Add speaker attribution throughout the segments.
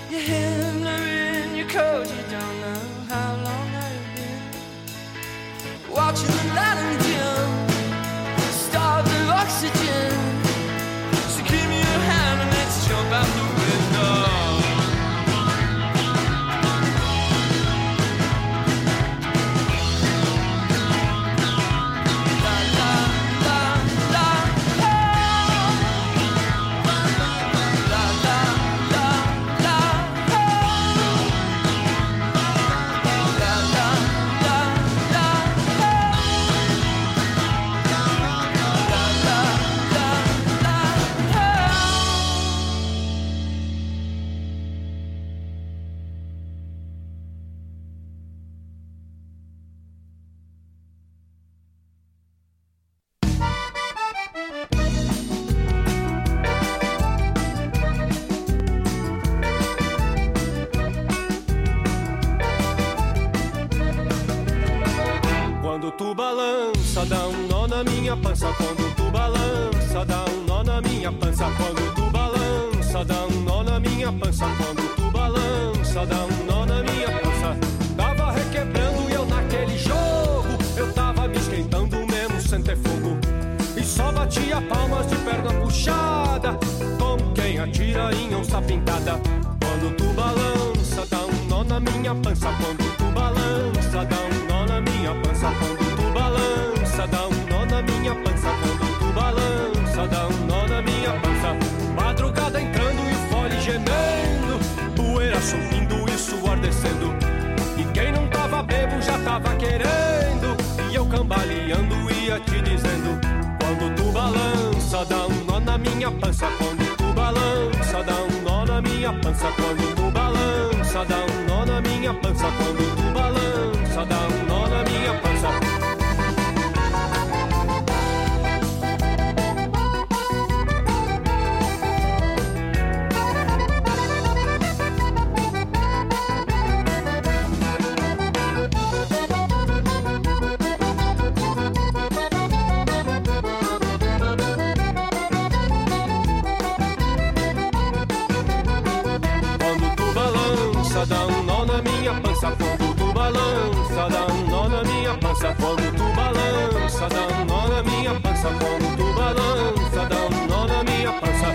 Speaker 1: Your Himmler in your coat, you don't know how long I've been watching the light dim, starved of oxygen. So give me your hand and let's jump out the window.
Speaker 2: Quando tu balança, dá nó na minha pança. Quando tu balança, dá nó na minha pança. Quando tu balança, dá nó na minha pança. Quando tu balança, dá nó na minha pança. Tava requebrando e eu naquele jogo, eu tava me esquentando mesmo sem ter fogo. E só batia palmas de perna puxada, como quem atira em onça pintada. Quando tu balança, dá nó na minha pança. Quando tu balança, dá nó na minha pança. Quando tu balança, dá nó na minha pança. Quando tu balança, dá nó na minha pança. Madrugada entrando e o fole gemendo, poeira subindo e suor descendo. E quem não tava bebo já tava querendo, e eu cambaleando ia te dizendo. Quando tu balança, dá nó na minha pança. Quando tu balança, dá nó na minha pança. Quando tu balança, dá nó na minha pança. Quando tu balança, dá nó na minha pança. Dá nó na minha pança. Quando tu balança, dá nó na minha pança. Quando tu balança, dá nó na minha pança. Quando tu balança, dá nó na minha pança.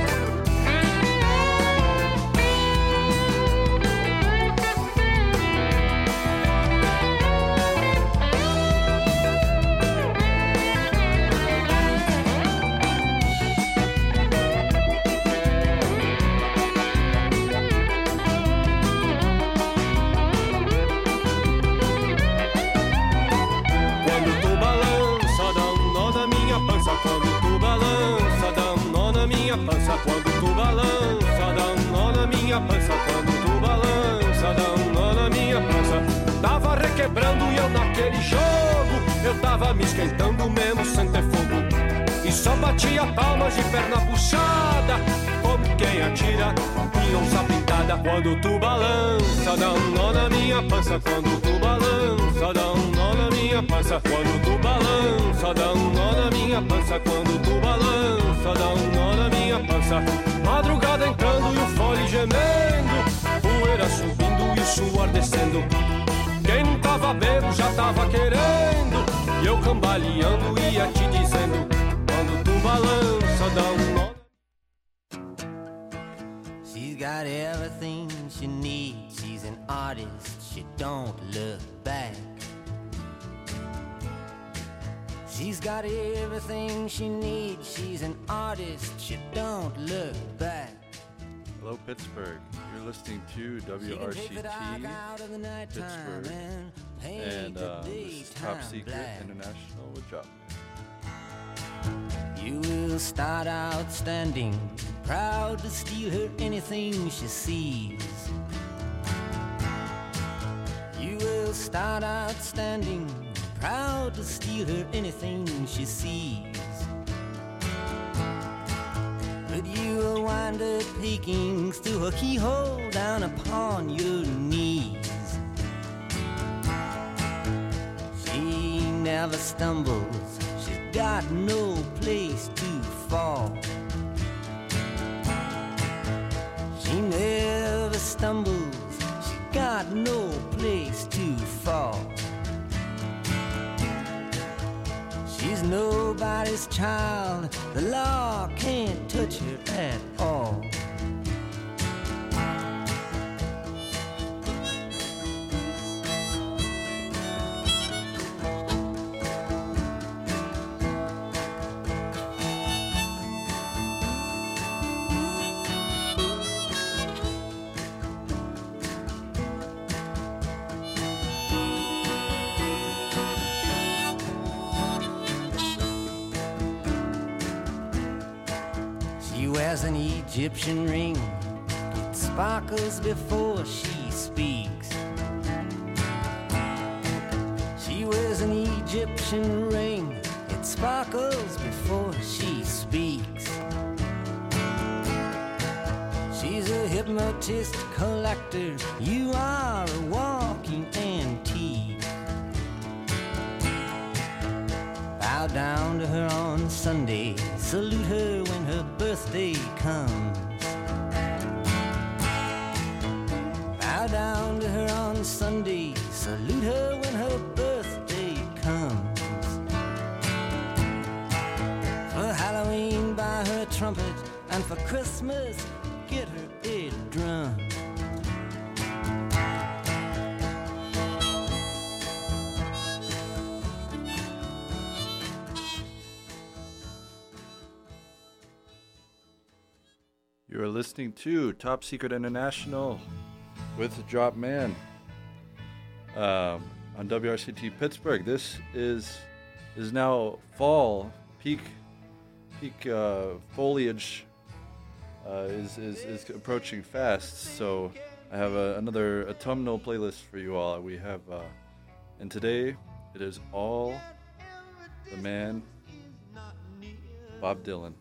Speaker 2: Quando tu balança, dá nó na minha pança. Quando tu balança, dá nó na minha pança. Quando tu balança, dá nó na minha pança. Tava requebrando e eu naquele jogo, eu tava me esquentando mesmo sem ter fogo. E só batia palmas de perna puxada, como quem atira em onça pintada. Quando tu balança, dá nó na minha pança. Quando tu balança, dá nó na minha pança. Quando tu balança, dá nó na minha pança. Quando tu balança, dá nó na minha pança. Madrugada entrando e o fole gemendo, poeira subindo e o suor descendo. Quem não tava bebo já tava querendo, e eu cambaleando ia te dizendo. Quando tu balança, dá nó.
Speaker 3: She's got everything she needs. She's an artist, she don't look back. She's got everything she needs. She's an artist, she don't look back.
Speaker 4: Hello, Pittsburgh. You're listening to WRCT Pittsburgh, and this is Top Secret International with Job.
Speaker 3: You will start out standing, proud to steal her anything she sees. You will start out standing, proud to steal her anything she sees. But you will wind up peeking through her keyhole down upon your knees. She never stumbles, she's got no place to fall. She never stumbles, she got no place to fall. She's nobody's child, the law can't touch her at all. Wears an Egyptian ring, it sparkles before she speaks. She wears an Egyptian ring, it sparkles before she speaks. She's a hypnotist collector, you are a walking antique. Bow down to her on Sunday, salute her when her birthday comes. Bow down to her on Sunday, salute her when her birthday comes. For Halloween, buy her a trumpet, and for Christmas, get her a drum.
Speaker 4: You are listening to Top Secret International with Drop Man on WRCT Pittsburgh. This is now fall, peak foliage is approaching fast. So I have another autumnal playlist for you all. We have, and today it is all the man, Bob Dylan.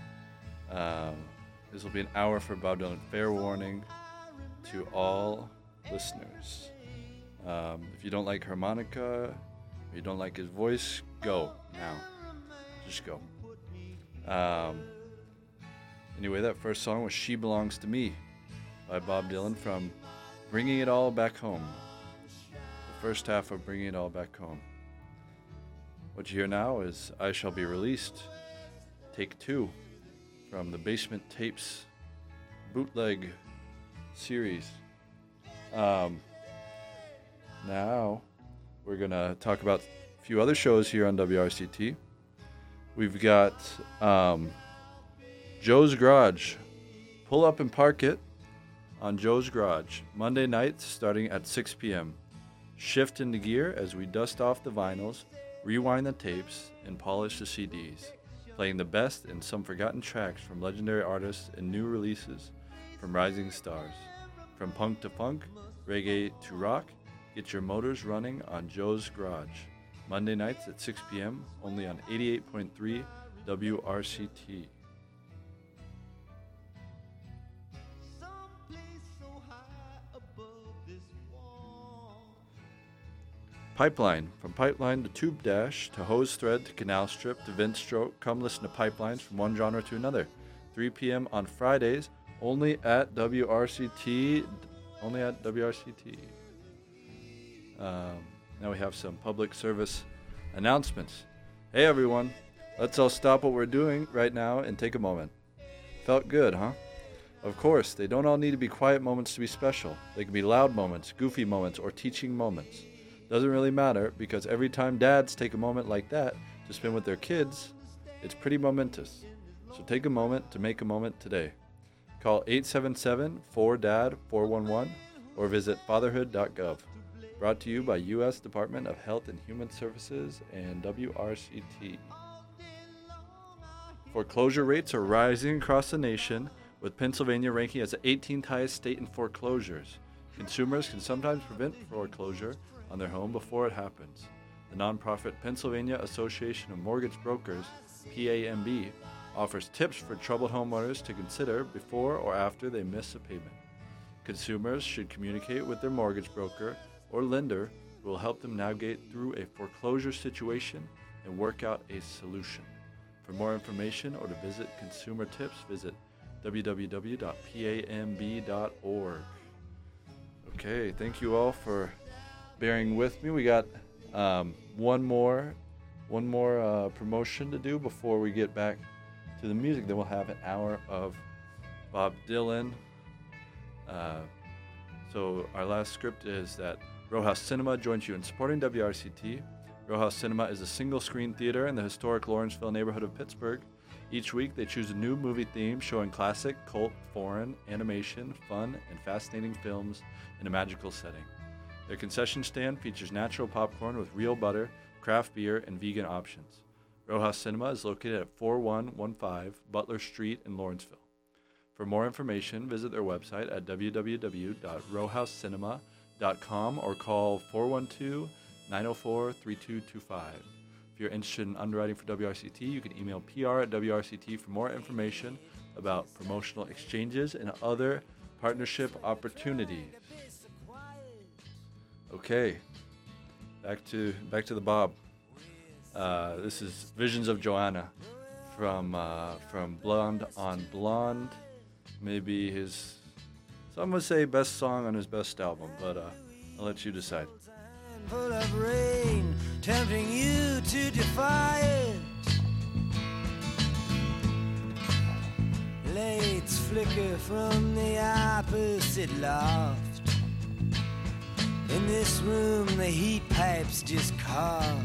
Speaker 4: This will be an hour for Bob Dylan. Fair warning to all listeners. If you don't like harmonica, or you don't like his voice, go now. Just go. Anyway, that first song was She Belongs to Me by Bob Dylan from Bringing It All Back Home. The first half of Bringing It All Back Home. What you hear now is I Shall Be Released, Take 2. From the Basement Tapes bootleg series. Now we're going to talk about a few other shows here on WRCT. We've got Joe's Garage. Pull up and park it on Joe's Garage. Monday nights starting at 6 p.m. Shift into gear as we dust off the vinyls, rewind the tapes, and polish the CDs. Playing the best and some forgotten tracks from legendary artists and new releases from rising stars. From punk to funk, reggae to rock, get your motors running on Joe's Garage. Monday nights at 6 p.m. only on 88.3 WRCT. Pipeline. From pipeline to tube dash to hose thread to canal strip to vent stroke, come listen to pipelines from one genre to another. 3 p.m. on Fridays, only at WRCT. Only at WRCT. Now we have some public service announcements. Hey everyone, let's all stop what we're doing right now and take a moment. Felt good, huh? Of course, they don't all need to be quiet moments to be special. They can be loud moments, goofy moments, or teaching moments. Doesn't really matter, because every time dads take a moment like that to spend with their kids, it's pretty momentous. So take a moment to make a moment today. Call 877-4DAD-411 or visit fatherhood.gov. Brought to you by U.S. Department of Health and Human Services and WRCT. Foreclosure rates are rising across the nation, with Pennsylvania ranking as the 18th highest state in foreclosures. Consumers can sometimes prevent foreclosure on their home before it happens. The nonprofit Pennsylvania Association of Mortgage Brokers, PAMB, offers tips for troubled homeowners to consider before or after they miss a payment. Consumers should communicate with their mortgage broker or lender who will help them navigate through a foreclosure situation and work out a solution. For more information or to visit consumer tips, visit www.pamb.org. Okay, thank you all for bearing with me. We got one more promotion to do before we get back to the music. Then we'll have an hour of Bob Dylan. So our last script is that Row House Cinema joins you in supporting WRCT. Row House Cinema is a single-screen theater in the historic Lawrenceville neighborhood of Pittsburgh. Each week, they choose a new movie theme showing classic, cult, foreign, animation, fun, and fascinating films in a magical setting. Their concession stand features natural popcorn with real butter, craft beer, and vegan options. Row House Cinema is located at 4115 Butler Street in Lawrenceville. For more information, visit their website at www.rowhousecinema.com or call 412-904-3225. If you're interested in underwriting for WRCT, you can email PR@WRCT for more information about promotional exchanges and other partnership opportunities. Okay, back to the Bob. This is Visions of Joanna from Blonde on Blonde. Maybe some would say best song on his best album, but I'll let you decide.
Speaker 3: Full of rain, tempting you to defy it. Lights flicker from the opposite loft. In this room, the heat pipes just cough.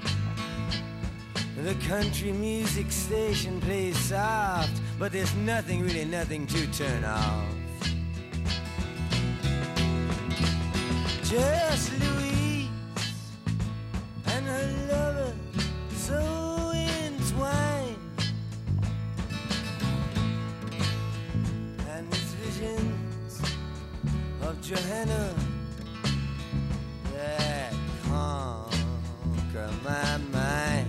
Speaker 3: The country music station plays soft, but there's nothing to turn off. Just Louise and her lover so entwined, and these visions of Johanna that conquer my mind.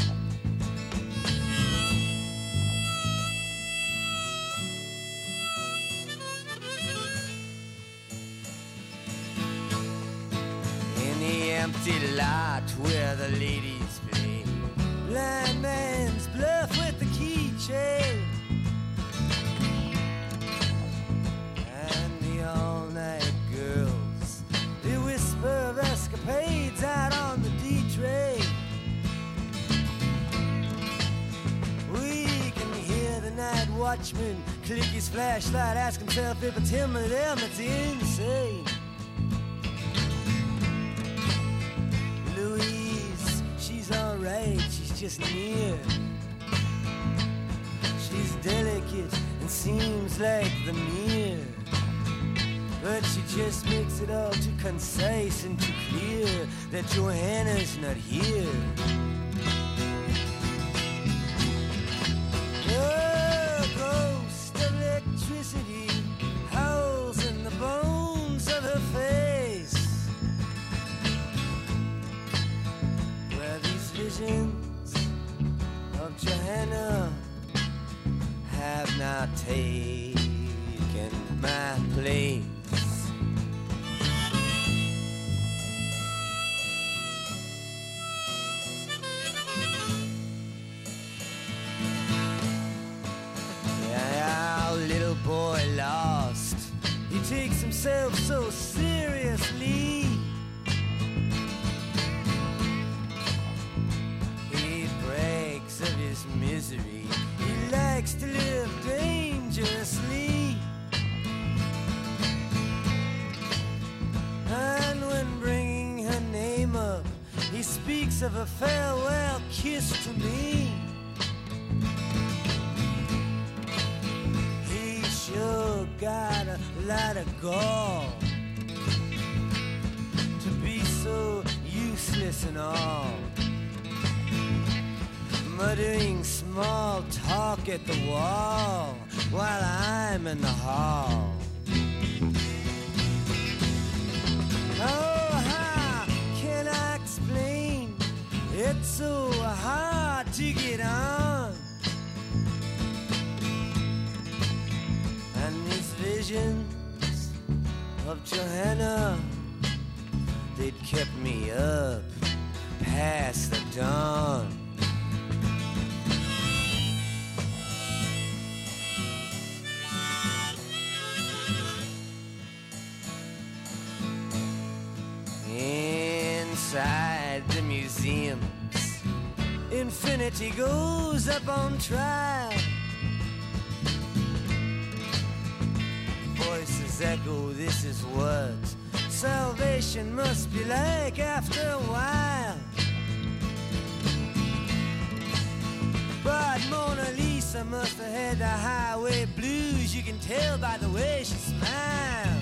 Speaker 3: Empty lot where the ladies play blind man's bluff with the keychain, and the all-night girls, they whisper of escapades out on the D-train. We can hear the night watchman click his flashlight, ask himself if it's him or them that's insane. Alright, she's just near. She's delicate and seems like the mirror, but she just makes it all too concise and too clear that Johanna's not here. The ghost of electricity howls in the bones of her face. Visions of Johanna have not taken my place. Yeah, little boy lost. He takes himself so seriously. Misery. He likes to live dangerously, and when bringing her name up, he speaks of a farewell kiss to me. He sure got a lot of gall to be so useless and all, muttering small talk at the wall while I'm in the hall. Oh, how can I explain? It's so hard to get on. And these visions of Johanna, they'd kept me up past the dawn. inside the museums. Infinity goes up on trial. Voices echo, this is what salvation must be like after a while. But Mona Lisa must have had the highway blues. You can tell by the way she smiles.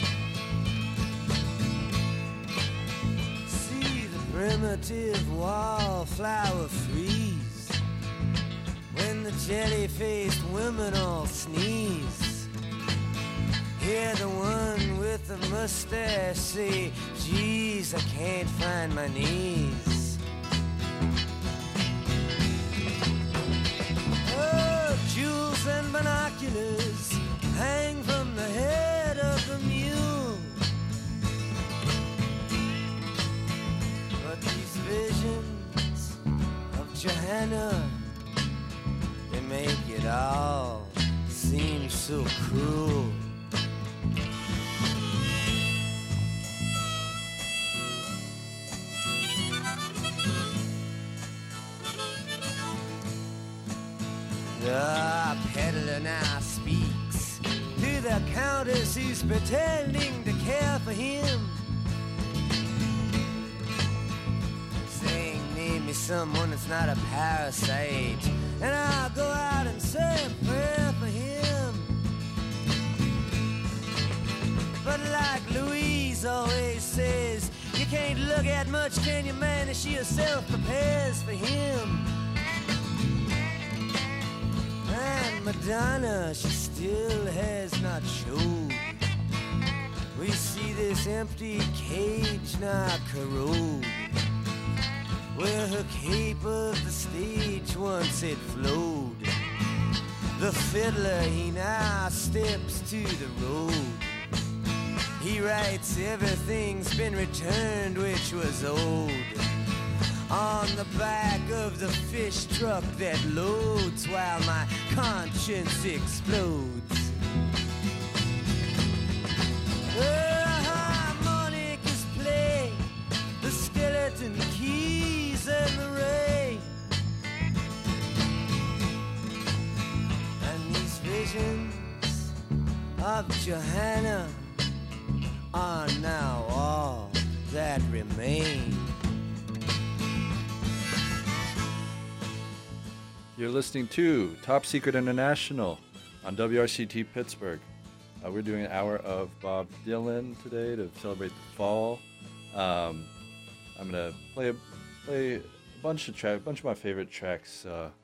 Speaker 3: See the primitive wallflower freeze when the jelly-faced women all sneeze. Hear the one with the mustache say, geez, I can't find my knees. Jewels and binoculars hang from the head of the mule. But these visions of Johanna, they make it all seem so cruel. The peddler now speaks to the countess who's pretending to care for him, saying, name me someone that's not a parasite, and I'll go out and say a prayer for him. But like Louise always says, you can't look at much, can you, man, as she herself prepares for him. And Madonna, she still has not showed. We see this empty cage now corrode, where her cape of the stage once it flowed. The fiddler, he now steps to the road. He writes everything's been returned which was old on the back of the fish truck that loads while my conscience explodes. The harmonicas play, the skeleton keys and the ray, and these visions of Johanna are now all that remain.
Speaker 4: You're listening to Top Secret International on WRCT Pittsburgh. We're doing an hour of Bob Dylan today to celebrate the fall. I'm gonna play a bunch of my favorite tracks.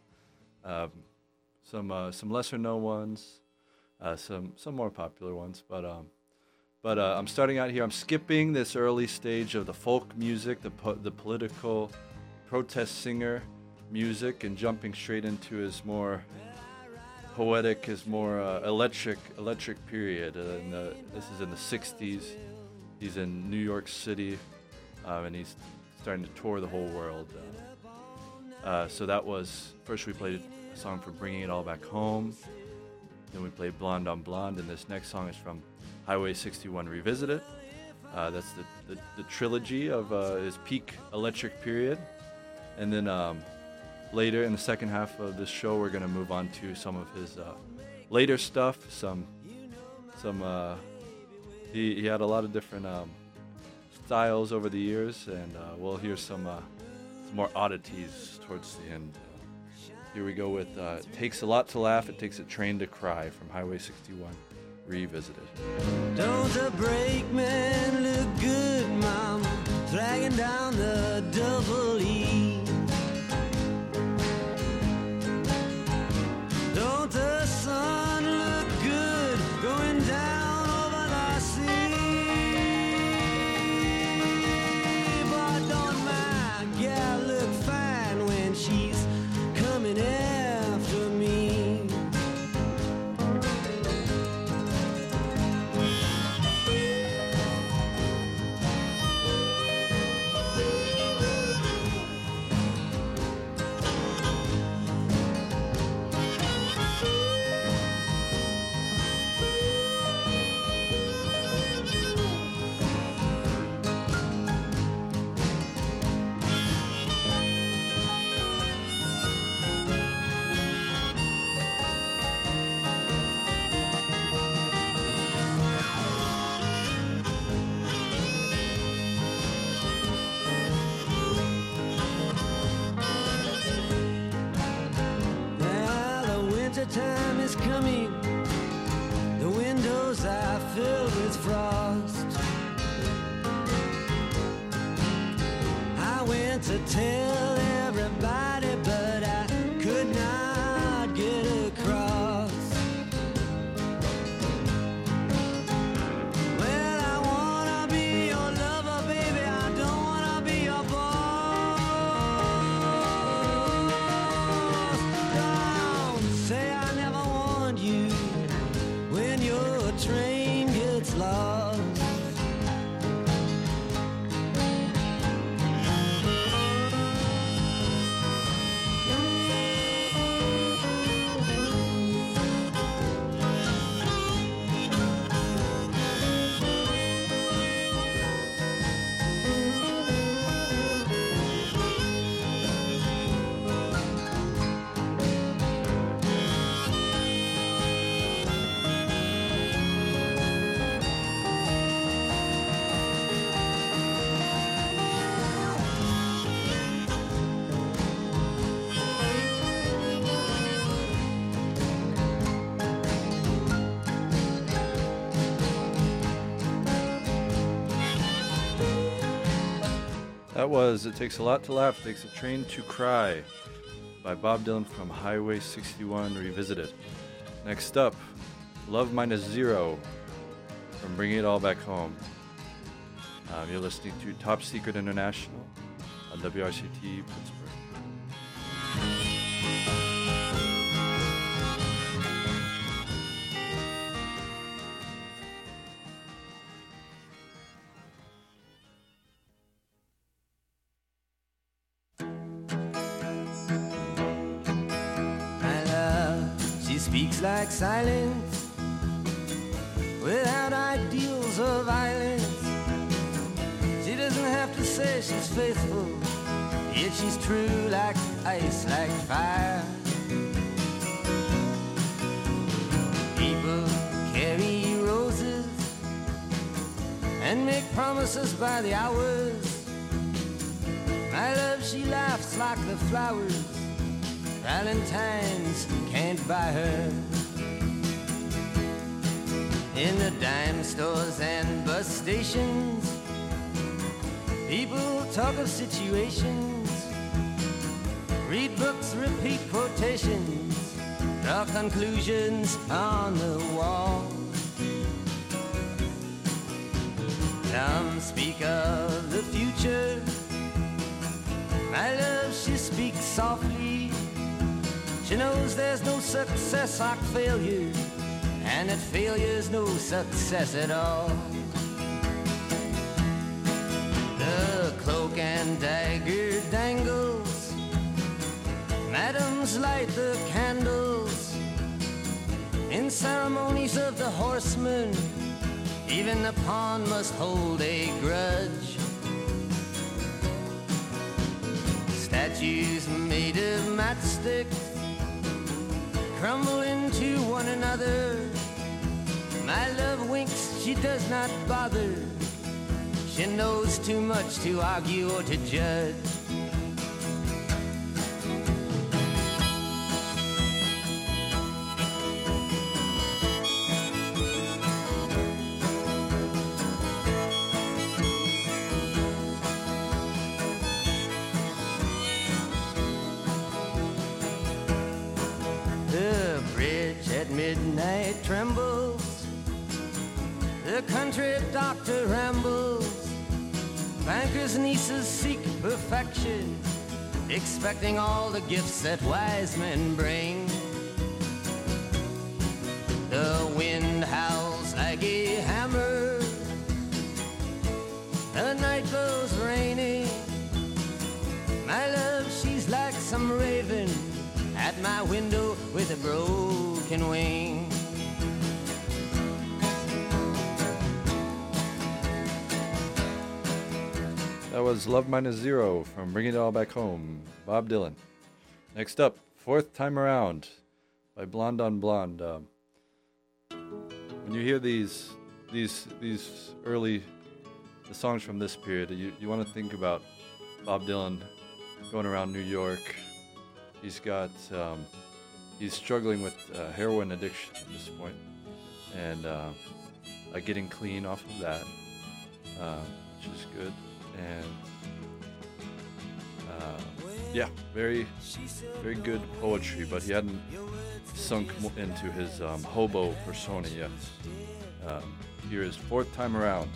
Speaker 4: Some lesser known ones, some more popular ones. But I'm starting out here. I'm skipping this early stage of the folk music, the political protest singer music, and jumping straight into his more poetic, his more electric period. This is in the 60s. He's in New York City, and he's starting to tour the whole world. So that was, first we played a song for Bringing It All Back Home. Then we played Blonde on Blonde, and this next song is from Highway 61 Revisited. That's the trilogy of his peak electric period. And then later in the second half of this show, we're going to move on to some of his later stuff. He had a lot of different styles over the years, and we'll hear some more oddities towards the end. Here we go with Takes a Lot to Laugh, It Takes a Train to Cry from Highway 61 Revisited.
Speaker 3: Don't the brakeman look good, Mama, dragging down the double E? Don't the sun look good going down over the sea? But don't my gal look fine when she's coming after me? frost. I went to tell everybody, but I could not get across. Well, I wanna be your lover, baby, I don't wanna be your boss. Don't say I never warned you when your train gets lost.
Speaker 4: That was It Takes a Lot to Laugh, Takes a Train to Cry by Bob Dylan from Highway 61 Revisited. Next up, Love Minus Zero from Bringing It All Back Home. You're listening to Top Secret International on WRCT Pittsburgh.
Speaker 3: Speaks like silence, without ideals of violence. She doesn't have to say she's faithful, yet she's true like ice, like fire. People carry roses and make promises by the hours. My love, she laughs like the flowers Valentine's can't buy her. In the dime stores and bus stations, people talk of situations, read books, repeat quotations, draw conclusions on the wall. Some speak of the future. My love, she speaks softly. She knows there's no success like failure, and that failure's no success at all. The cloak and dagger dangles, madams light the candles. In ceremonies of the horsemen, even the pawn must hold a grudge. Statues made of matchsticks crumble into one another. My love winks, she does not bother. She knows too much to argue or to judge. The bridge at midnight trembles, the country doctor rambles, bankers' nieces seek perfection, expecting all the gifts that wise men bring. The wind howls like a hammer, the night goes rainy. My love, she's like some raven at my window with a broken wing.
Speaker 4: That was Love Minus Zero from Bringing It All Back Home, Bob Dylan. Next up, Fourth Time Around by Blonde on Blonde. When you hear these early the songs from this period, you want to think about Bob Dylan going around New York. He's struggling with heroin addiction at this point, and Getting Clean off of that, which is good. And yeah, very, very good poetry, but he hadn't sunk into his hobo persona yet. Here is Fourth Time Around.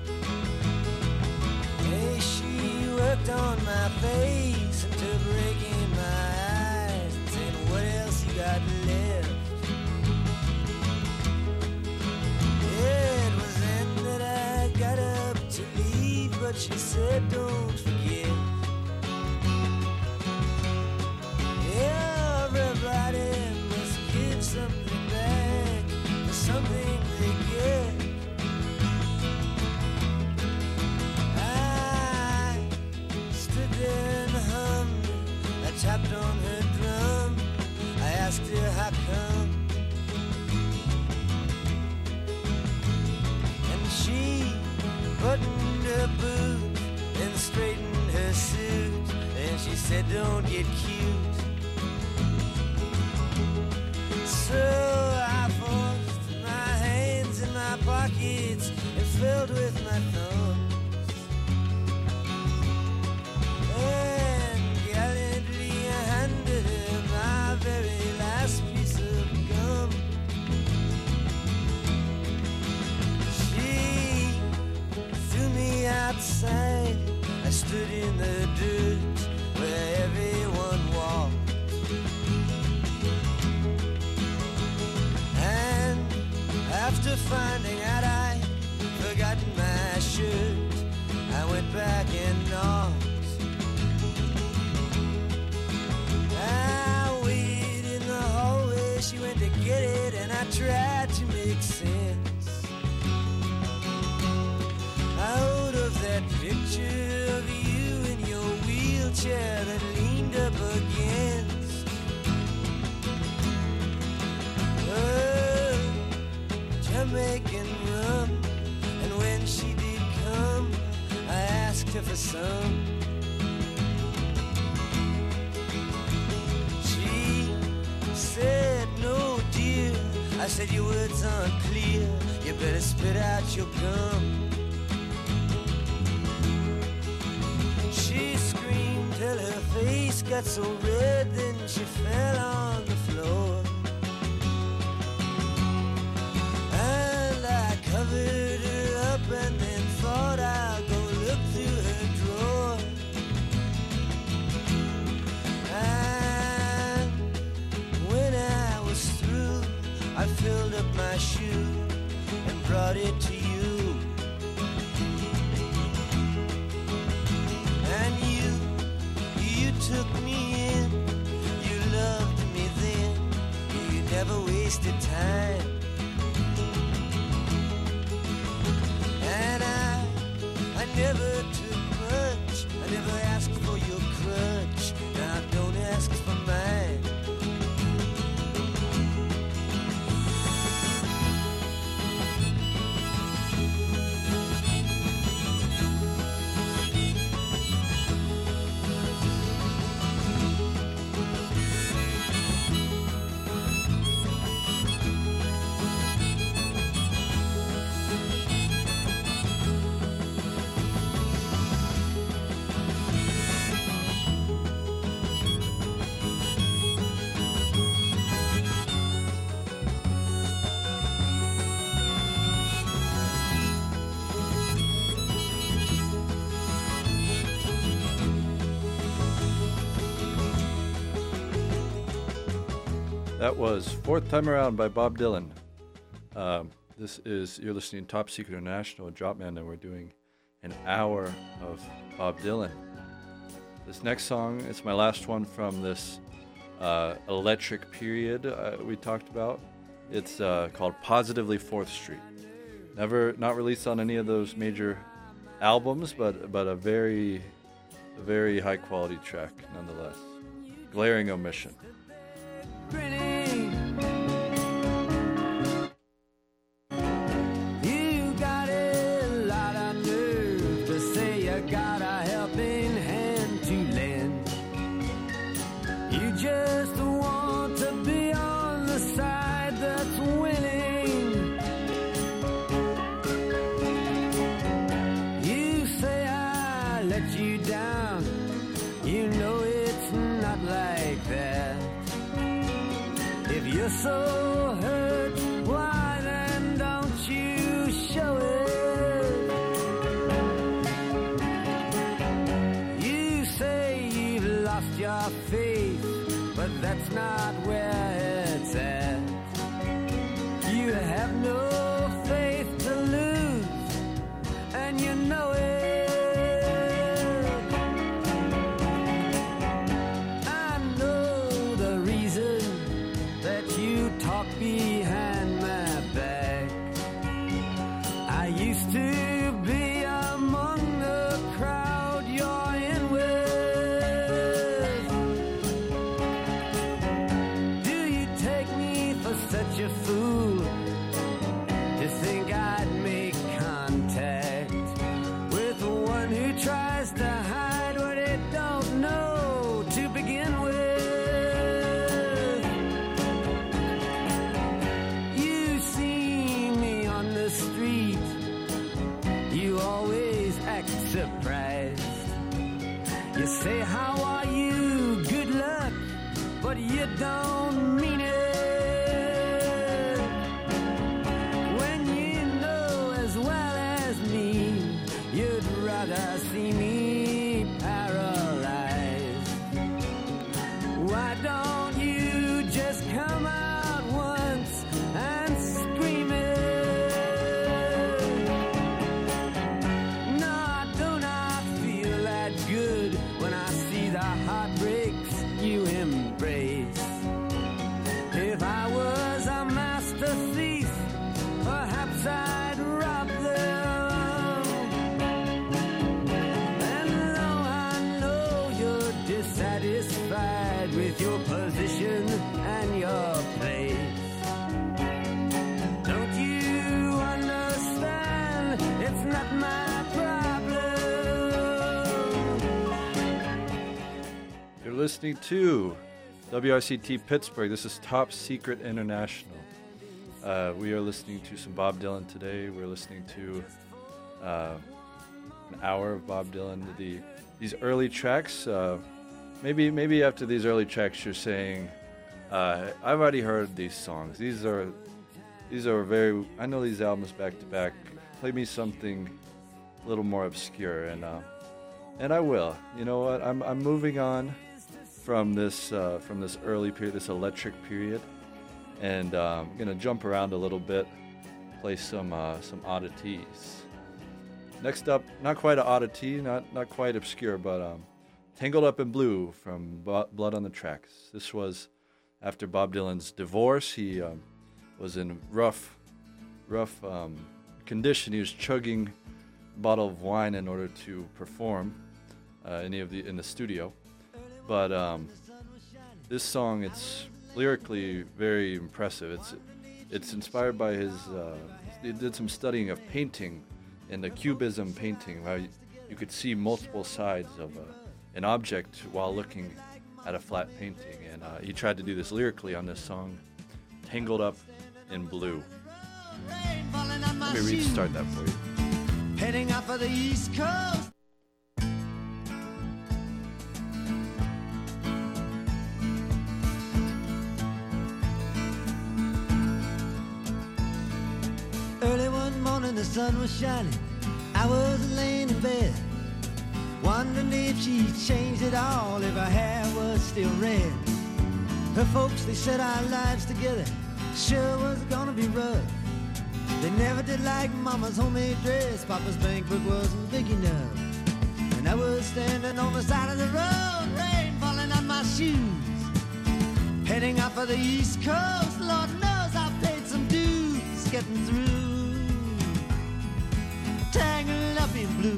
Speaker 3: Hey, she worked on my face until breaking my eyes and saying, what else you got left? It was then that I got up to leave, but she said, don't forget. Everybody must give something back for something they get. I stood there and hummed. I tapped on her drum. I asked her how come. And she buttoned her boot and straightened her suit. And she said, don't get cute. So I forced my hands in my pockets and filled with my thumbs, and gallantly handed her my very last piece of gum. She threw me outside. I stood in the dirt where everyone walked. After finding out I'd forgotten my shirt, I went back and knocked. I waited in the hallway, she went to get it, and I tried to make sense out of that picture of you in your wheelchair that leaned up against Jamaican rum. And when she did come, I asked her for some. She said, no dear. I said, your words aren't clear. You better spit out your gum. She screamed till her face got so red, then she fell on the floor. Covered her up and then thought I'll go look through her drawer. And when I was through, I filled up my shoe and brought it to you. And you took me in. You loved me then. You never wasted time. And I never took much. I never asked for your crutch. Now don't ask for mine.
Speaker 4: That was Fourth Time Around by Bob Dylan. You're listening to Top Secret International with Dropman, and we're doing an hour of Bob Dylan. This next song, it's my last one from this electric period we talked about. It's called Positively 4th Street. Not released on any of those major albums, but a very high quality track nonetheless. Glaring Omission.
Speaker 3: You got a lot of nerve to say you got a helping hand to lend. You just want to be on the side that's winning. you know it. I know the reason that you talk behind my back. I used to be among the crowd you're in with. Do you take me for such a fool to think I'd make contact with the one who tries to hide what it don't know to begin with? You see me on the street, you always act surprised. You say, how are you? Good luck, but you don't mean it. When you know as well as me, you'd rather see me paralyzed. Why don't you just come out once and scream it? No, I do not feel that good when I see the heartbreaks you embrace. If I was a master thief, perhaps I'd rob them. And though I know you're dissatisfied with your position and your place, don't you understand? It's not my problem.
Speaker 4: You're listening to WRCT Pittsburgh. This is Top Secret International. We are listening to some Bob Dylan today. We're listening to an hour of Bob Dylan. These early tracks. Maybe after these early tracks, you're saying, "I've already heard these songs. These are very. I know these albums back to back. Play me something a little more obscure." And I will. You know what? I'm moving on from this early period, this electric period, and I'm gonna jump around a little bit, play some oddities. Next up, not quite an oddity, not quite obscure, but "Tangled Up in Blue" from Blood on the Tracks. This was after Bob Dylan's divorce. He was in rough condition. He was chugging a bottle of wine in order to perform in the studio. But this song, it's lyrically very impressive. It's inspired by his. He did some studying of painting, in the Cubism painting, how you could see multiple sides of an object while looking at a flat painting, and he tried to do this lyrically on this song, "Tangled Up in Blue." Let me restart that for you.
Speaker 3: Heading up for the East Coast. Early one morning the sun was shining, I was laying in bed, wondering if she changed it all, if her hair was still red. Her folks, they said our lives together sure was gonna be rough. They never did like Mama's homemade dress, Papa's bank book wasn't big enough. And I was standing on the side of the road, rain falling on my shoes, heading out for the East Coast. Lord knows I paid some dues getting through. Tangled up in blue.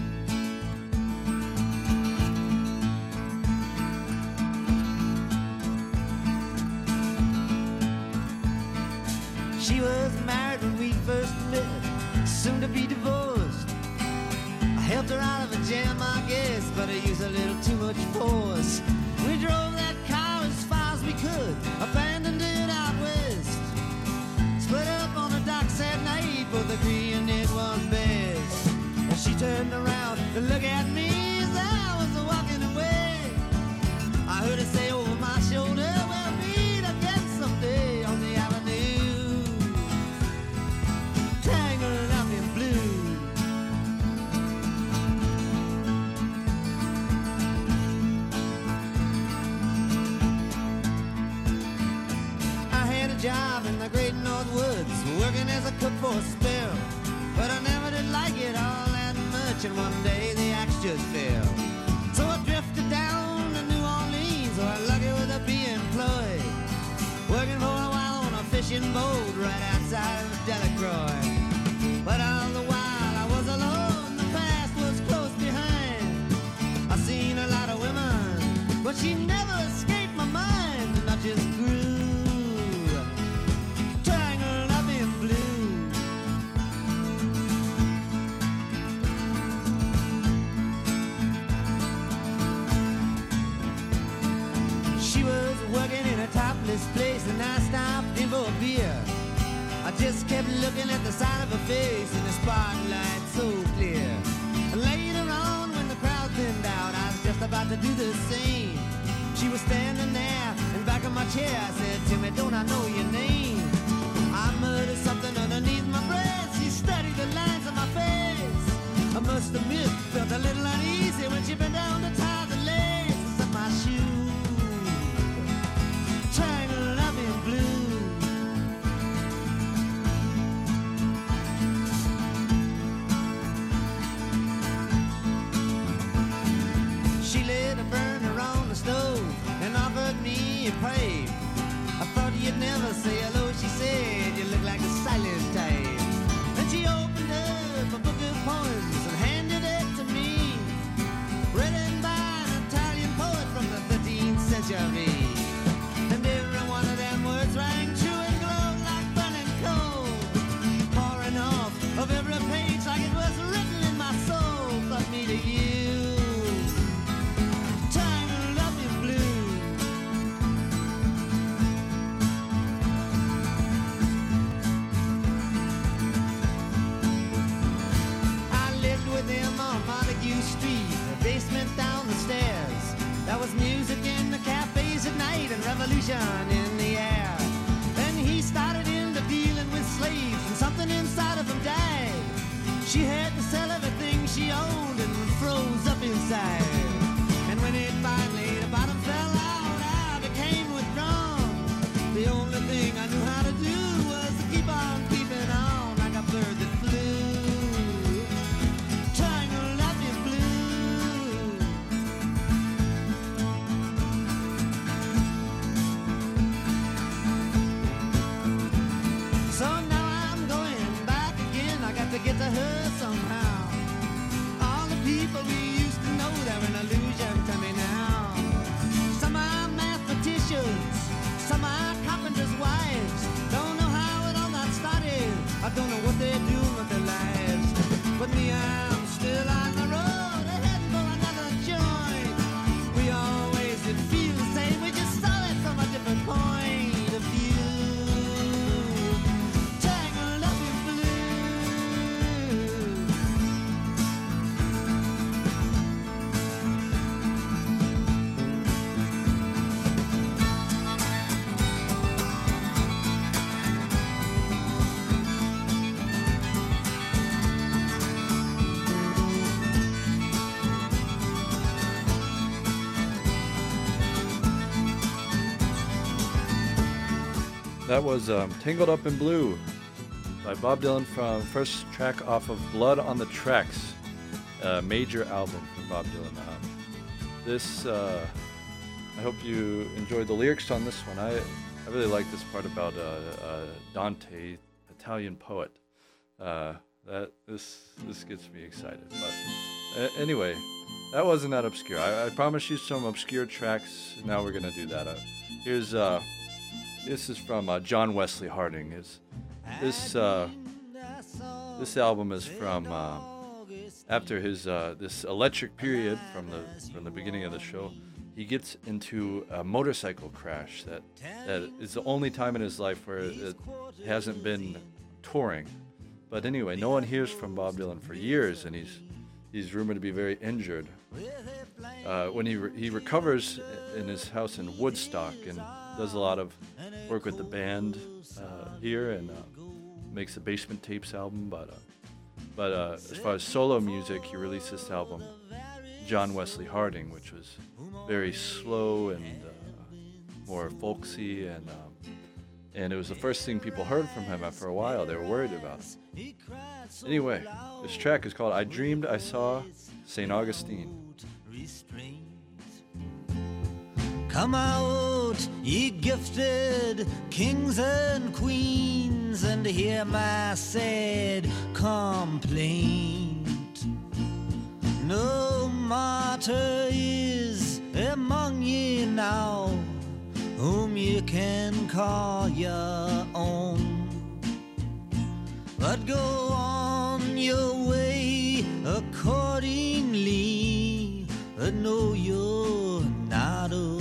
Speaker 3: She was married when we first met, soon to be divorced. I helped her out of a jam, I guess, but I used a little too much force. We drove that car as far as we could, abandoned it out west. Split up on the docks at night, both agreeing it was best. And she turned around to look at me as I was walking away. I heard her say over my shoulder, we'll meet again someday on the avenue. Tangled up in blue. I had a job in the great North Woods, working as a cook for a spell, but I never did like it all that church, and one day the axe just fell. So I drifted down to New Orleans, where I'm lucky with a be employed, working for a while on a fishing boat right outside of Delacroix. But all the while I was alone, the past was close behind. I seen a lot of women, but she never escaped my mind, and I just grew tangled up in blue. She was working in a topless place, and I stopped in for a beer. I just kept looking at the side of her face in the spotlight so clear. And later on, when the crowd thinned out, I was just about to do the same. She was standing there in back of my chair. I said, Timmy, don't I know your name? I muttered something underneath my breath. She studied the lines on my face. I must admit, felt a little uneasy when she bent down to tie the laces of my shoe. Tangled up in blue. She lit a burner on the stove and offered me a pipe. I thought you'd never say hello, she said, you look like a silent type. And she opened up a book of poems and handed it to me, written by an Italian poet from the 13th century. And every one of them words rang true and glowed like burning coal, pouring off of every page like it was written in my soul. But me to you, tangled up in blue. I lived with him on Montague Street, a basement down the stairs. There was music in the cafes at night and revolution in the air. Then he started into dealing with slaves, and something inside of him died. She had to sell everything she owned and froze up inside. And when it finally, the bottom fell out, I became withdrawn. The only thing I knew how to do was to keep on keeping on like a bird that flew, tangled up in blue. So now I'm going back again. I got to get to her somehow. All the people we used to know, they're an illusion to me now. Some are mathematicians, some are carpenters' wives. Don't know how it all got started, I don't know what they're doing with their lives. But me, I'm still on the road, heading for another joint. We always did feel the same, we just saw it from a different point of view. Tangled up in blue.
Speaker 4: That was Tangled Up in Blue by Bob Dylan from first track off of Blood on the Tracks, a major album from Bob Dylan. I hope you enjoyed the lyrics on this one. I really like this part about Dante, Italian poet. This gets me excited. But anyway, that wasn't that obscure. I promised you some obscure tracks. Now we're gonna do that. This is from John Wesley Harding. This album is from after his this electric period from the beginning of the show. He gets into a motorcycle crash that is the only time in his life where it hasn't been touring. But anyway, no one hears from Bob Dylan for years, and he's rumored to be very injured. When he recovers in his house in Woodstock and does a lot of work with the band here and makes the Basement Tapes album. But as far as solo music, he released this album, John Wesley Harding, which was very slow and more folksy and And it was the first thing people heard from him after a while. They were worried about him. Anyway, this track is called I Dreamed I Saw St. Augustine.
Speaker 3: Come out, ye gifted kings and queens, and hear my sad complaint. No martyr is among ye now, whom you can call your own. But go on your way accordingly, but know you're not alone.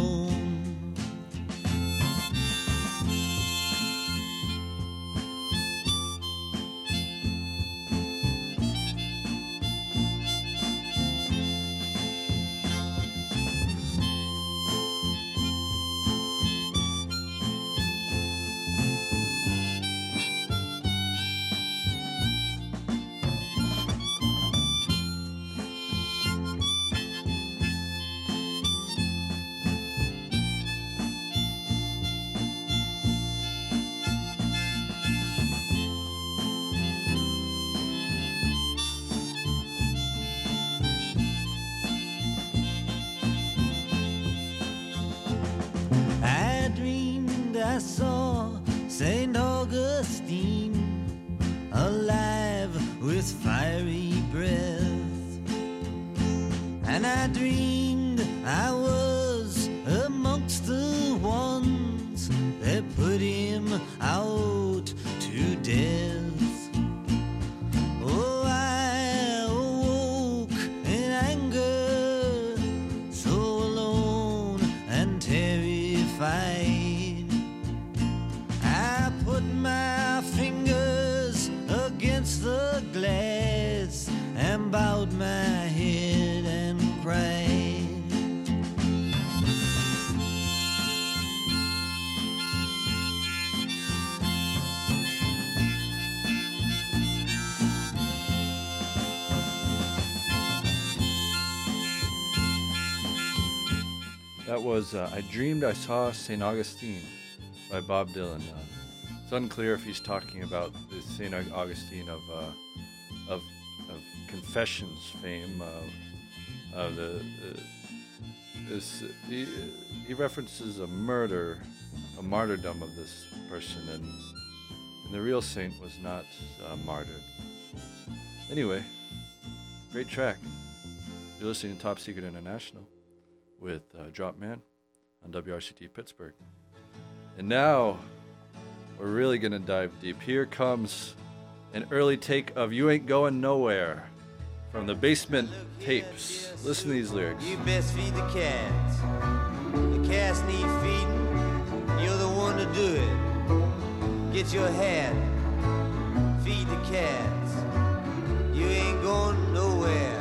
Speaker 3: I saw St. Augustine alive with fiery breath, and I dreamed I was amongst the ones that put him out to death. Oh, I awoke in anger, so alone and terrified. My fingers against the glass and bowed my head and cried.
Speaker 4: That was I Dreamed I Saw St. Augustine by Bob Dylan. It's unclear if he's talking about the St. Augustine of Confessions fame. He references a martyrdom of this person, and the real saint was not martyred. Anyway, great track. You're listening to Top Secret International with Drop Man on WRCT Pittsburgh. And now we're really going to dive deep. Here comes an early take of You Ain't Going Nowhere from the Basement Tapes. Listen to these lyrics.
Speaker 3: You best feed the cats. The cats need feeding. You're the one to do it. Get your hat. Feed the cats. You ain't going nowhere.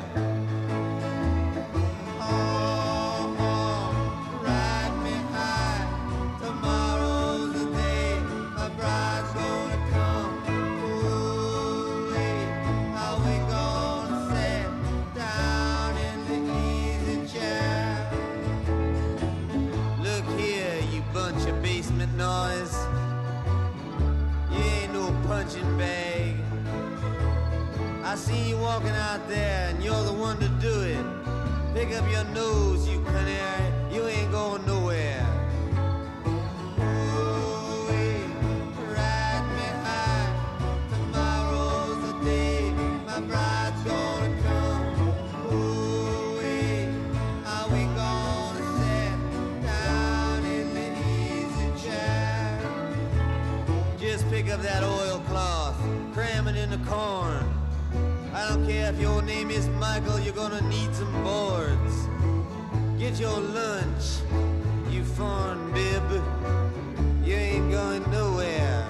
Speaker 3: Noise. You ain't no punching bag. I see you walking out there and you're the one to do it. Pick up your nose, you canary. You ain't going nowhere. Ooh-wee, ride me high. Tomorrow's the day my bride's gonna come. Ooh-wee, how we gonna sit down in the easy chair? Just pick up that oilcloth, cram it in the corn. I don't care if your name is Michael, you're gonna need some boards. Get your lunch, you foreign bib. You ain't going nowhere.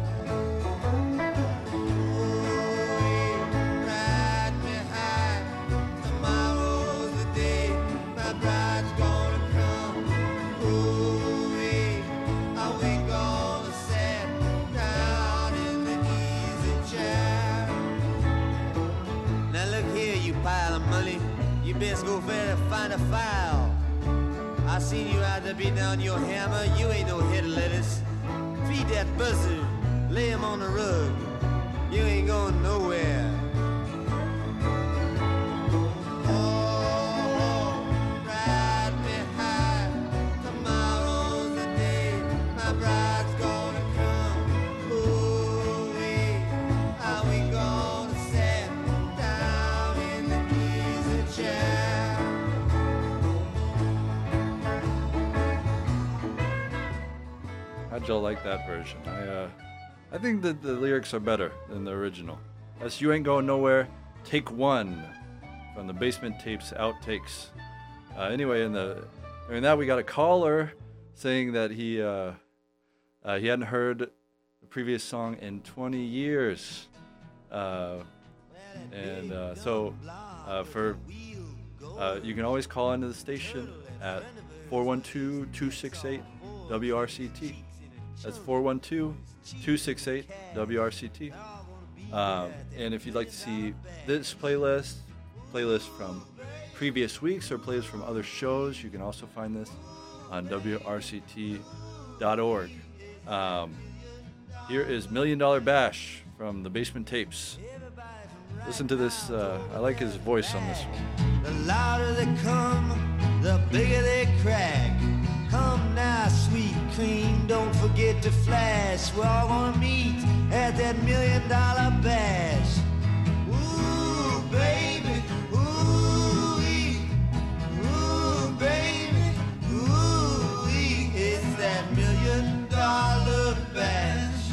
Speaker 3: Ooh, ride me high. Tomorrow's the day my bride's gonna come. Ooh, how we gonna sit down in the easy chair? Now look here, you pile of money. You best go fair to find a file. I seen you out there beating down your hammer. You ain't no head of lettuce. feed that buzzard, lay him on the rug. You ain't going nowhere. Oh, ride me high. Tomorrow's the day my bride's gonna come. Ooh, how we gonna sit down in the easy chair?
Speaker 4: How'd y'all like that version? I think that the lyrics are better than the original. That's You Ain't Going Nowhere, Take One, from the Basement Tapes Outtakes. Anyway, during that we got a caller saying that he hadn't heard the previous song in 20 years. So you can always call into the station at 412-268-WRCT. That's 412-268-WRCT. And if you'd like to see this playlist from previous weeks or playlists from other shows, you can also find this on WRCT.org. Here is $1 Million Bash from the Basement Tapes. Listen to this. I like his voice on this one.
Speaker 3: The louder they come, the bigger they crack. Come now, sweet cream, don't forget to flash. We're all gonna meet at that $1 Million Bash. Ooh, baby, ooh-wee, ooh, baby, ooh-wee. It's that $1 Million Bash.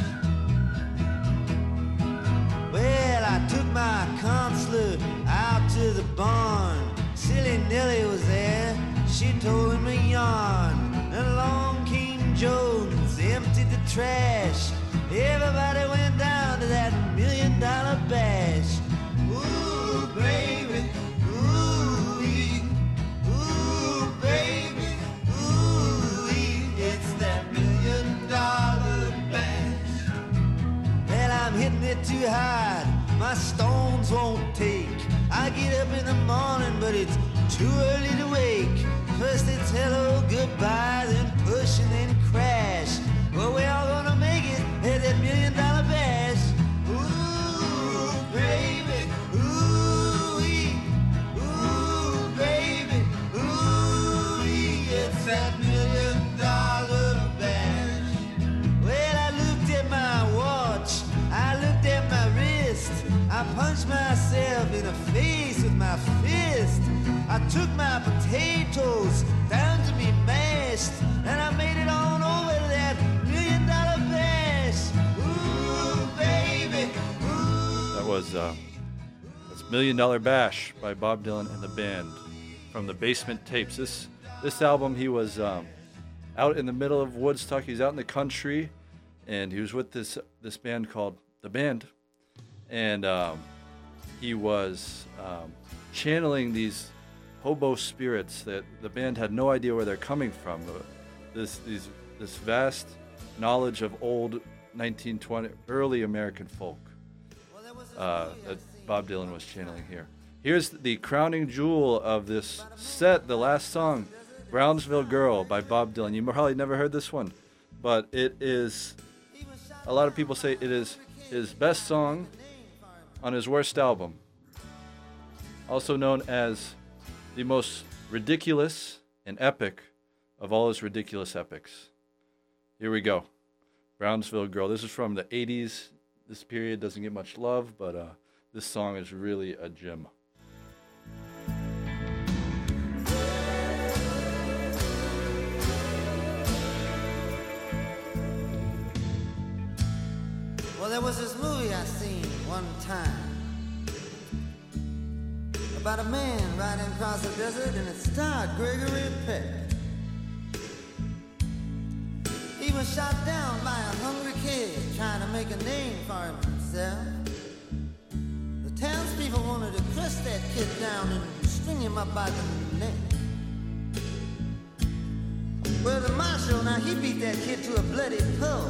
Speaker 3: Well, I took my counselor out to the barn. Silly Nellie was there, she told him a yarn. And along came Jones, emptied the trash. Everybody went down to that $1 Million Bash. Ooh, baby, ooh-wee, ooh, baby, ooh-wee. It's that $1 Million Bash. Well, I'm hitting it too hard, my stones won't take. I get up in the morning, but it's too early to wake. First it's hello, goodbye, then push and then crash. Well, we're all gonna make it at that $1 Million Bash. Ooh, baby, ooh-wee, ooh, baby, ooh-wee. It's that $1 Million Bash. Well, I looked at my watch, I looked at my wrist. I punched myself in the face with my fist. I took my potatoes down to be mashed, and I made it on over to that $1 Million Bash. Ooh, baby, ooh.
Speaker 4: That was that's $1 Million Bash by Bob Dylan and the band from the Basement Tapes. This album, he was out in the middle of Woodstock. He's out in the country, and he was with this band called The Band, and he was channeling these hobo spirits that the band had no idea where they're coming from. This vast knowledge of old 1920 early American folk that Bob Dylan was channeling here. Here's the crowning jewel of this set, the last song, Brownsville Girl by Bob Dylan. You probably never heard this one, but it is, a lot of people say it is his best song on his worst album. Also known as the most ridiculous and epic of all his ridiculous epics. Here we go. Brownsville Girl. This is from the 80s. This period doesn't get much love, but this song is really a gem.
Speaker 3: Well, there was this movie I seen one time about a man riding across the desert, and it starred Gregory Peck. He was shot down by a hungry kid trying to make a name for himself. The townspeople wanted to crush that kid down and string him up by the neck. Well, the marshal, now he beat that kid to a bloody pulp.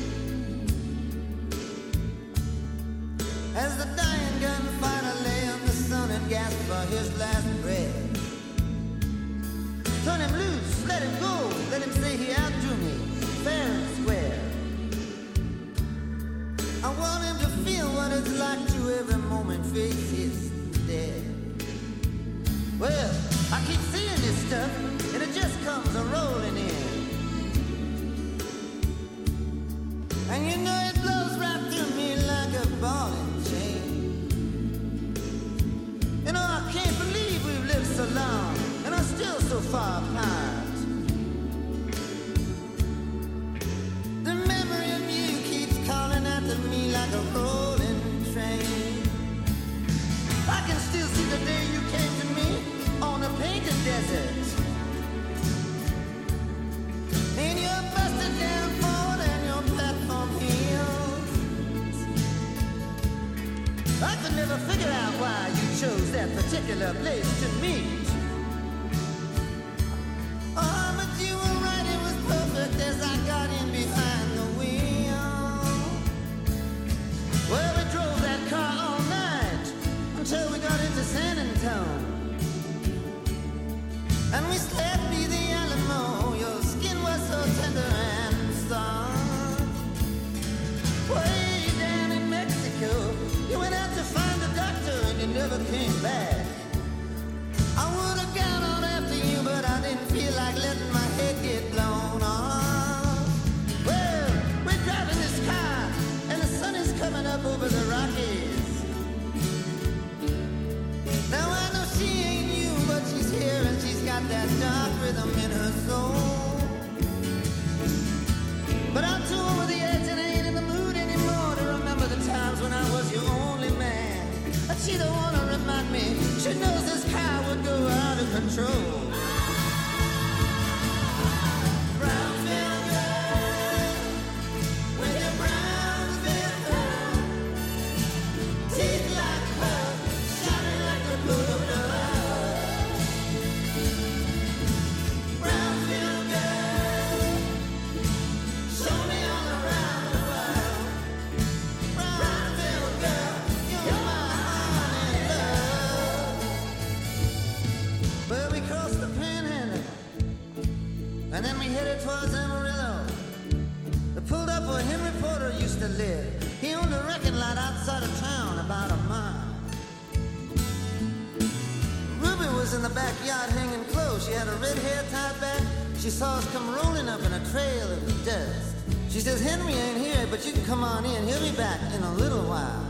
Speaker 3: As the dying gunfighter lay on the sun and gasped for his last breath. Turn him loose, let him go, let him say he outdrew me, fair and square.
Speaker 5: feel what it's like to every moment face his death. Well, I keep seeing this stuff, and it just comes a-rolling in. And you know it blows right through me like a ball and chain. You know, I can't believe we've lived so long and are still so far apart. The memory of you keeps calling out to me like a rolling train. I can still see the day you came to me on a painted desert. In your busted down Ford and your platform heels. I could never figure out why you chose that particular place to meet. Oh, but you were right, it was perfect as I got in behind the wheel. Well, we drove that car all night until we got into San Antonio. And we slept near the Alamo. Your skin was so tender and soft. Way down in Mexico, you went out to find a doctor and you never came back. I would have gone on after you, but I didn't feel like letting my head get blown off. Well, we're driving this car and the sun is coming up over the Rockies. Now I know she ain't you, but she's here and she's got that dark rhythm in her soul. But I'm too over the edge and I ain't in the mood anymore to remember the times when I was your only man. But she don't wanna remind me, she knows this car would go out of control. Brownsville girl, with your Brownsville girl, teeth like pearl, shining like the blue of the earth. Brownsville girl, show me all around the world. Brownsville girl, you're my heart and love. Well, we crossed the Panhandle, and then we headed towards Amarillo. We pulled up where Henry Porter used to live. He owned a wrecking lot outside of town, about a mile. Ruby was in the backyard hanging close. She had her red hair tied back. She saw us come rolling up in a trail of dust. She says, Henry ain't here, but you can come on in. He'll be back in a little while.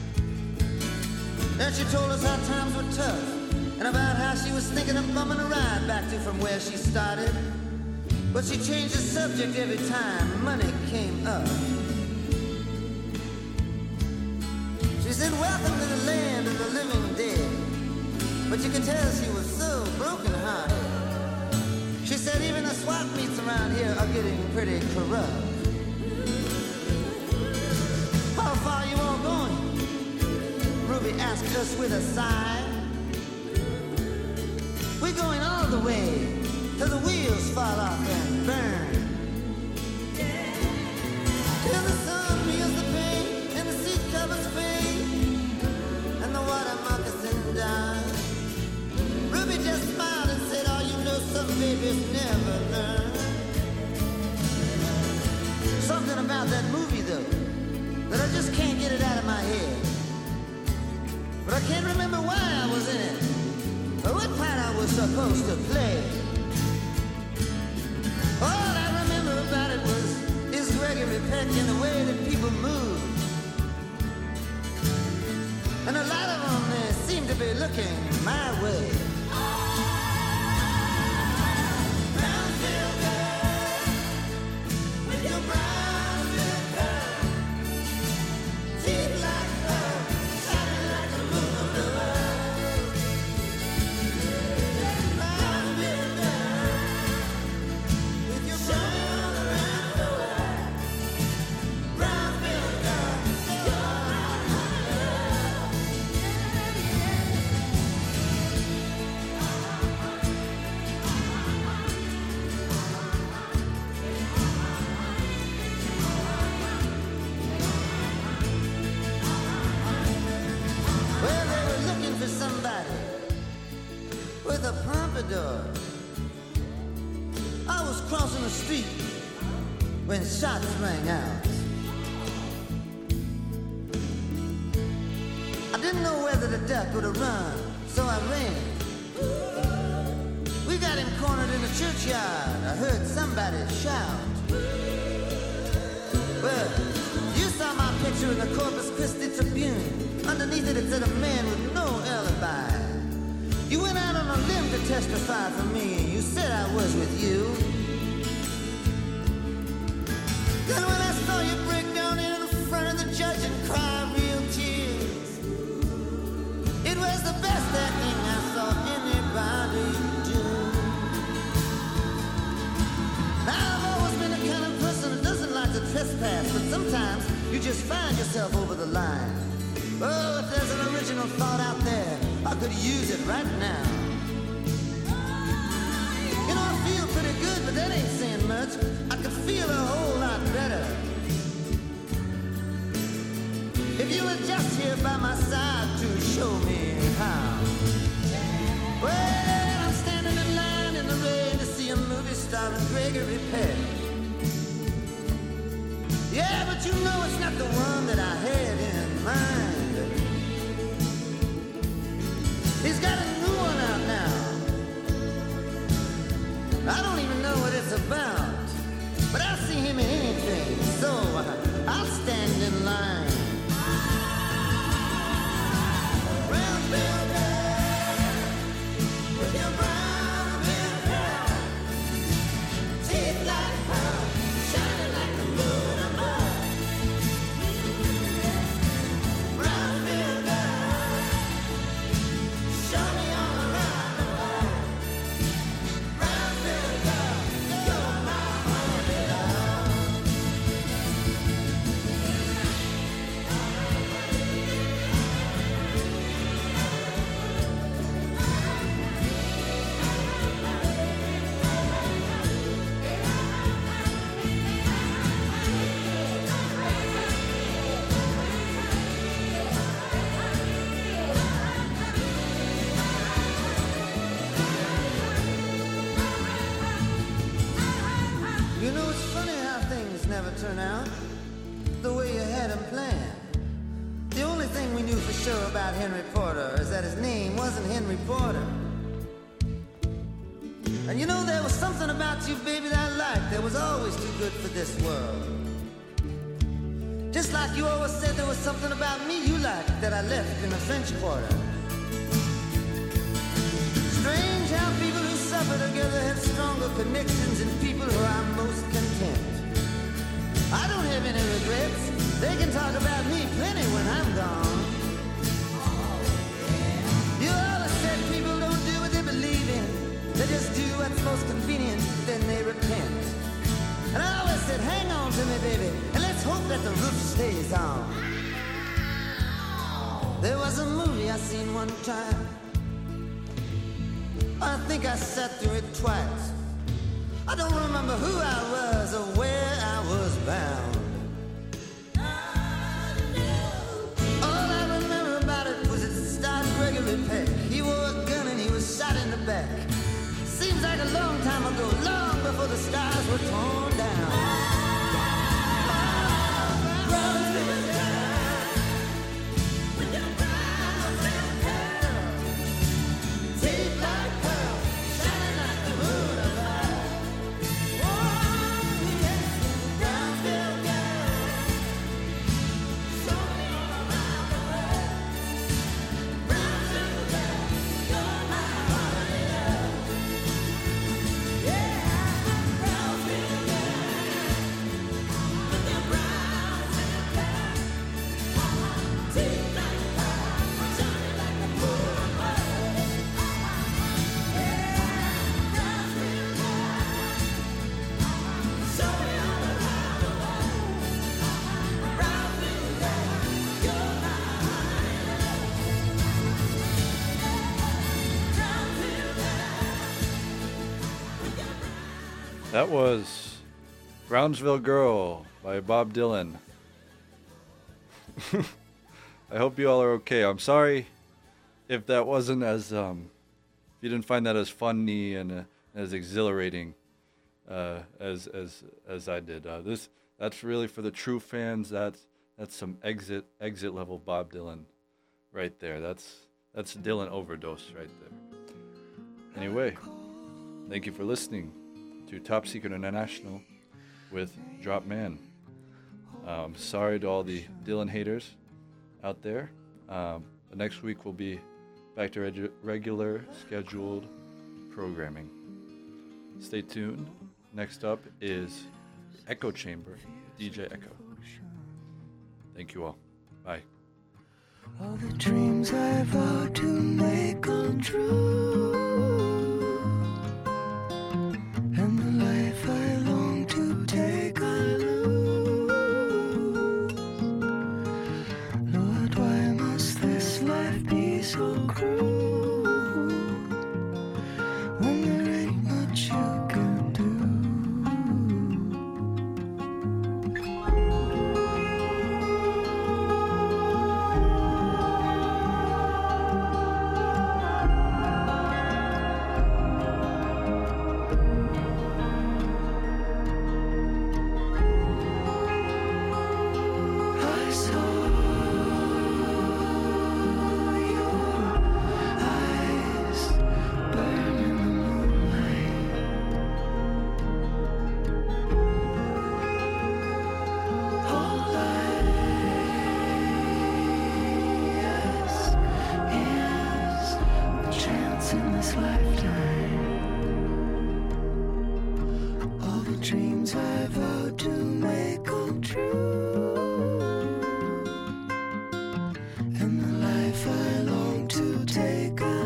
Speaker 5: Then she told us how times were tough and about how she was thinking of bumming a ride back to from where she started. But she changed the subject every time money came up. She said, welcome to the land of the living dead. But you could tell she was so broken-hearted. She said even the swap meets around here are getting pretty corrupt. How far you all going? Ruby asked us with a sigh. We're going all the way till the wheels fall off and burn. Till the sun feels the pain and the seat covers fade and the water moccasin dies. Ruby just smiled and said, oh, you know some babies never learn. Something about that movie, though, that I just can't get it out of my head. But I can't remember why I was in it, or what part I was supposed to play. All I remember about it is Gregory Peck and the way that people move. And a lot of them, they seem to be looking my way. Brownsville girl, with your Brownsville girl, teeth like pearl, shining like the moon of the world. Brownsville girl, with your shine all around the world. Brownsville girl, you're my love. Well, they were looking for somebody with a pompadour. I was crossing the street when shots rang out. to duck or to run, so I ran. We got him cornered in the churchyard. I heard somebody shout. Well, you saw my picture in the Corpus Christi Tribune. Underneath it, it said a man with no alibi. You went out on a limb to testify for me, and you said I was with you. Then when I saw you break down in front of the judge and cry real tears, it was the best acting I saw anybody do. Now, I've always been the kind of person who doesn't like to trespass, but sometimes you just find yourself over the line. Oh, if there's an original thought out there, I could use it right now. You know, I feel pretty good, but that ain't saying much. I could feel a whole lot better if you were just here by my side to show me how. Well, I'm standing in line in the rain to see a movie starring Gregory Peck. Yeah, but you know it's not the one that I had in mind. He's got a new one out now. I don't even know what it's about, but I'll see him in anything, so I'll stand in line. Brownsville girl, with your Brownsville girl, teeth like pearl, shining like the moon above. Brownsville girl, show me all around the world. Brownsville girl, you're my only love. You know, it's funny how things never turn out the way you had them planned. The only thing we knew for sure about Henry Porter is that his name wasn't Henry Porter. And you know, there was something about you, baby, that I liked. That was always too good for this world. Just like you always said there was something about me you liked that I left in the French Quarter. Strange how people who suffer together have stronger connections than people who are most content. I don't have any regrets. They can talk about me plenty when I'm gone. You always said people don't do what they believe in. They just do what's most convenient, then they repent. And I always said, hang on to me, baby, and let's hope that the roof stays on. There was a movie I seen one time. I think I sat through it twice. I don't remember who I was or where I was bound. All I remember about it was it starred Gregory Peck. He wore a gun and he was shot in the back. Seems like a long time ago, long before the stars were torn down.
Speaker 4: That was Brownsville Girl by Bob Dylan. I hope you all are okay. I'm sorry if that wasn't as, if you didn't find that as funny and as exhilarating as I did. That's really for the true fans. That's some exit level Bob Dylan right there. That's Dylan overdose right there. Anyway, thank you for listening to Top Secret International with Drop Man. Sorry to all the Dylan haters out there. But next week we'll be back to regular scheduled programming. Stay tuned. Next up is Echo Chamber, DJ Echo. Thank you all. Bye.
Speaker 3: All the dreams I vowed to make come true, and the life I long to take I lose. Lord, why must this life be so cruel, when there ain't much you can do? Dreams I vowed to make come true, and the life I long to take I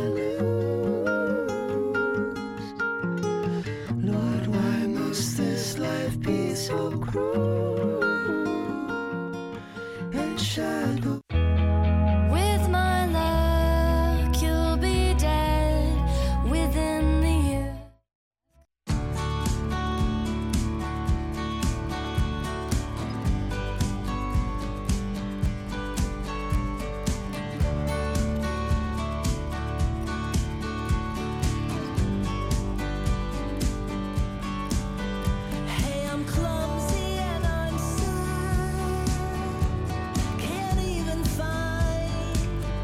Speaker 3: lose. Lord, why must this life be so cruel and shadow?
Speaker 6: With my luck, you'll be dead within the year. Hey, I'm clumsy and I'm sad. Can't even find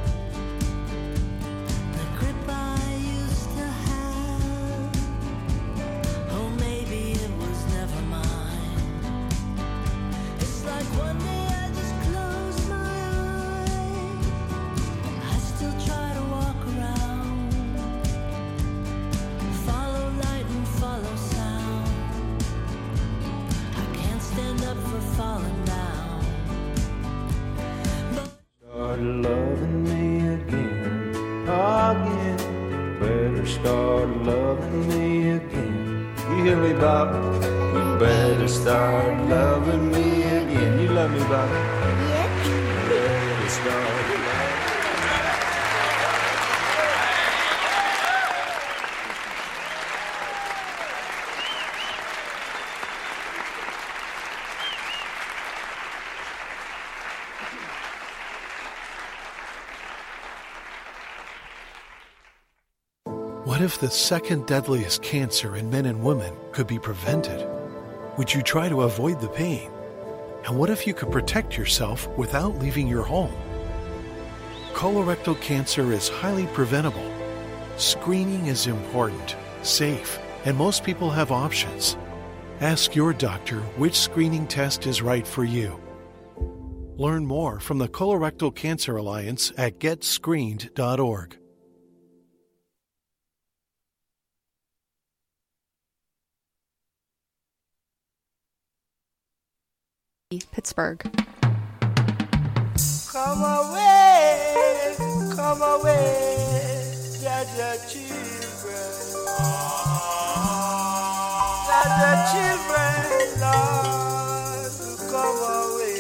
Speaker 6: the grip I used to have. Oh, maybe it was never mine. It's like one day I just close my eyes. I still try to walk around, follow light and follow sound. I can't stand up for falling down.
Speaker 7: Start loving me again, again. Better start loving me again. You hear me, Bob? You better start loving me again. You love me, Bob? Yeah. You better start loving me.
Speaker 8: What if the second deadliest cancer in men and women could be prevented? Would you try to avoid the pain? And what if you could protect yourself without leaving your home? Colorectal cancer is highly preventable. Screening is important, safe, and most people have options. Ask your doctor which screening test is right for you. Learn more from the Colorectal Cancer Alliance at getscreened.org.
Speaker 9: Pittsburgh.
Speaker 3: Come away, Jaja children. Jaja children, Lord, come away.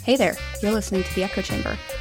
Speaker 9: Hey there, you're listening to The Echo Chamber.